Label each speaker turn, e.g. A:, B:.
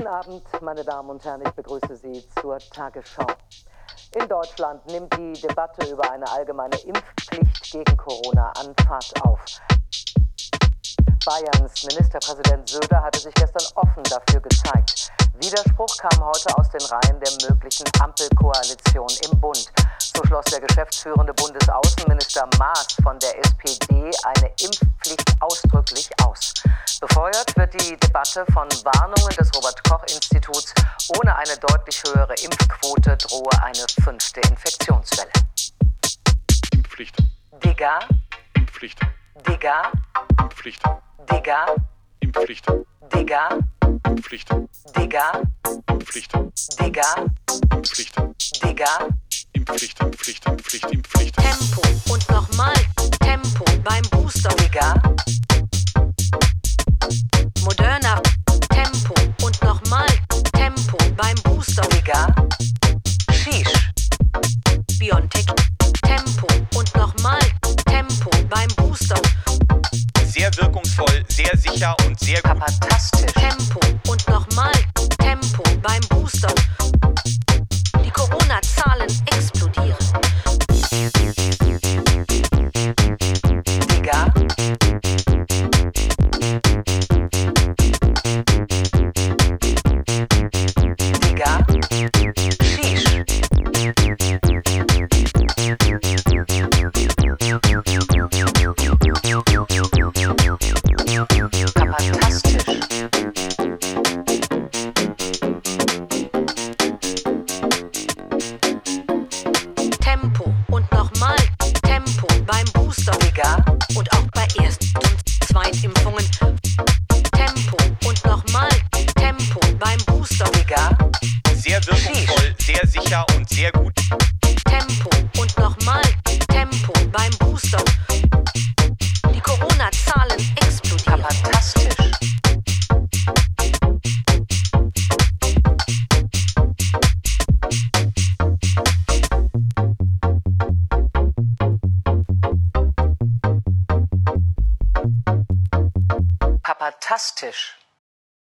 A: Guten Abend, meine Damen und Herren, ich begrüße Sie zur Tagesschau. In Deutschland nimmt die Debatte über eine allgemeine Impfpflicht gegen Corona an Fahrt auf. Bayerns Ministerpräsident Söder hatte sich gestern offen dafür gezeigt. Widerspruch kam heute aus den Reihen der möglichen Ampelkoalition im Bund. So schloss der geschäftsführende Bundesaußenminister Maas von der SPD eine Impfpflicht ausdrücklich aus. Befeuert wird die Debatte von Warnungen des Robert-Koch-Instituts. Ohne eine deutlich höhere Impfquote drohe eine 5. Infektionswelle.
B: Impfpflicht.
A: Digga.
B: Impfpflicht.
A: Digga.
B: Impfpflicht.
A: Digga.
B: Impfpflicht.
A: Digga.
B: Impfpflicht.
A: Digga.
B: Impfpflicht.
A: Digga.
B: Impfpflicht.
A: Digga.
B: Impfpflicht. Impfpflicht. Impfpflicht. Impfpflicht.
C: Tempo und nochmal Tempo beim Booster.
A: Digga.
C: Moderna. Tempo und nochmal Tempo beim Booster.
A: Digga. Shish.
C: BioNTech. Tempo und nochmal Tempo beim Booster.
D: Sehr wirkungsvoll, sehr sicher und sehr gut.
A: Papatastisch.
C: Tempo und nochmal Tempo beim Booster. Die Corona-Zahlen explodieren.
A: Digga. Digga. Shish. Papatastisch.
C: Tempo und nochmal Tempo beim Booster.
A: Digga.
C: Und auch bei Erst- und Zweitimpfungen. Tempo und nochmal Tempo beim Booster.
A: Digga.
D: Sehr wirkungsvoll, sehr sicher und sehr gut.
C: Tempo und nochmal Tempo beim Booster. Die Corona-Zahlen explodieren.
A: Papatastisch. Papatastisch.